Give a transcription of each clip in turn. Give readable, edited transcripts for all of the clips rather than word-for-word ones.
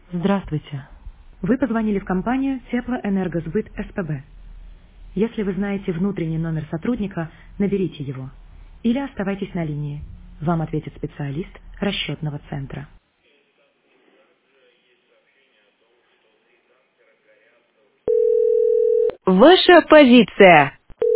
Здравствуйте. Вы позвонили в компанию Теплоэнергосбыт СПБ. Если вы знаете внутренний номер сотрудника, наберите его. Или оставайтесь на линии. Вам ответит специалист расчетного центра. Ваша позиция.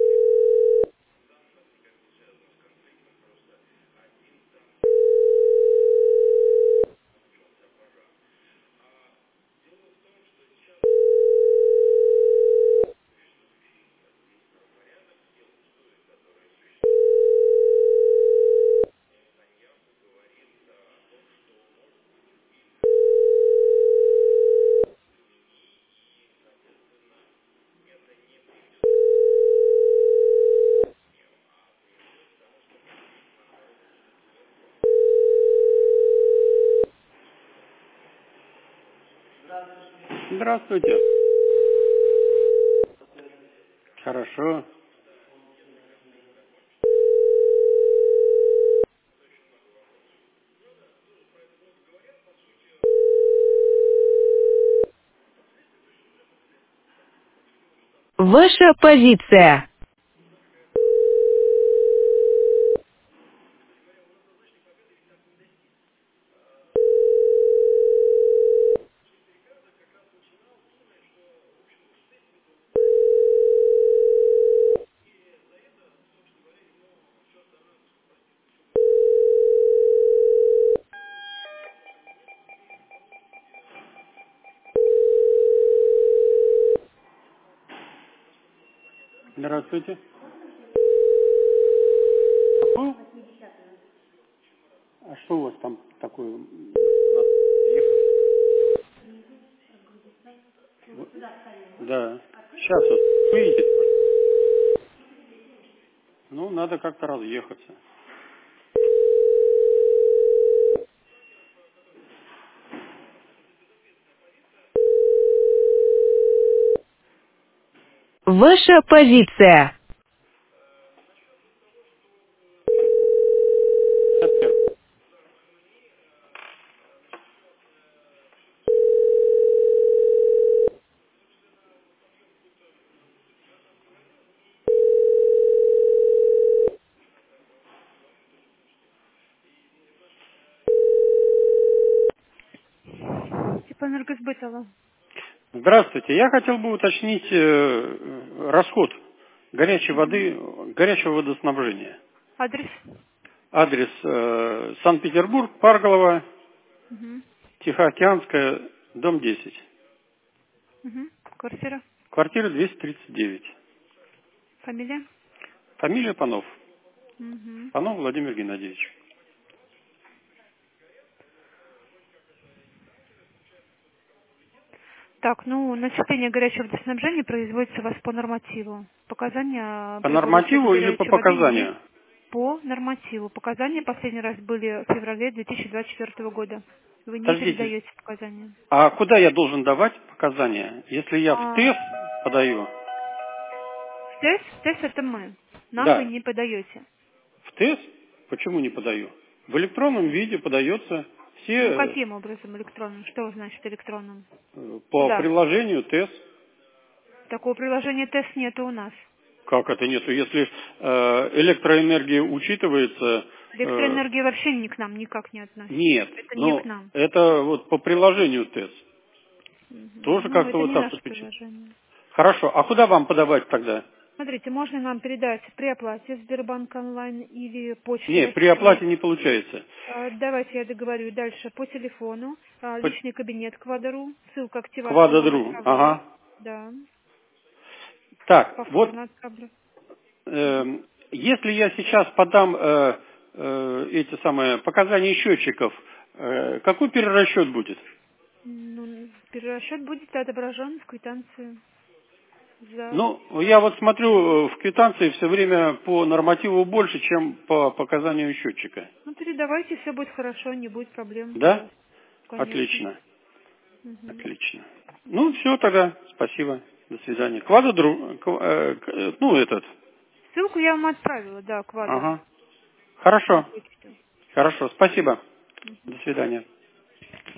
Здравствуйте. Хорошо. Ваша позиция. Здравствуйте. Ну, а что у вас там такое? Да. Сейчас вот выйдет. Ну, надо как-то разъехаться. Ваша позиция. Типа энергосбытова. Здравствуйте. Я хотел бы уточнить расход горячей воды, горячего водоснабжения. Адрес? Адрес Санкт-Петербург, Парголово, Угу. Тихоокеанская, дом 10. Квартира? Квартира 239. Фамилия? Фамилия Панов. Угу. Панов Владимир Геннадьевич. Так, ну, начисление горячего водоснабжения производится у вас по нормативу. Показания По прибора учета нормативу или по горячей воды есть показанию? по нормативу. Показания последний раз были в феврале 2024 года. Вы не Подождите. передаете показания. А куда я должен давать показания? Если я в А, ТЭС подаю? ТЭС это мы. Нам вы Да. не подаете. В ТЭС? Почему не подаю? В электронном виде подается Ну, все каким образом электронным? Что значит электронным? по Куда? приложению ТЭС. Такого приложения ТЭС нету у нас. Как это нету? Если электроэнергия учитывается, Электроэнергия вообще ни к нам никак не относится. нет. Это не к Но нам. это вот по приложению ТЭС. Тоже Ну, как-то это вот не так наше вот учит. приложение. Хорошо. А куда вам подавать тогда? Смотрите, можно нам передать при оплате Сбербанк онлайн или Почта Не, при России. оплате не получается. Давайте я договорю дальше по телефону. По Личный кабинет Квадру. Ссылка активации вам Квадру. отправляю. Ага. Да. Так, вот Повторно отправлю. если я сейчас подам эти самые показания счетчиков, какой перерасчет будет? Ну, перерасчет будет отображен в квитанции за... Ну, я вот смотрю, в квитанции все время по нормативу больше, чем по показанию счетчика. Ну, передавайте, все будет хорошо, не будет проблем у Да? вас. Конечно. Отлично. Мгм. Отлично. Ну, все тогда. Спасибо. До свидания. Квадру, ну, этот. Ссылку я вам отправила, да, Квадру Ага. на Хорошо. почту. Хорошо. Спасибо. Мгм. До свидания.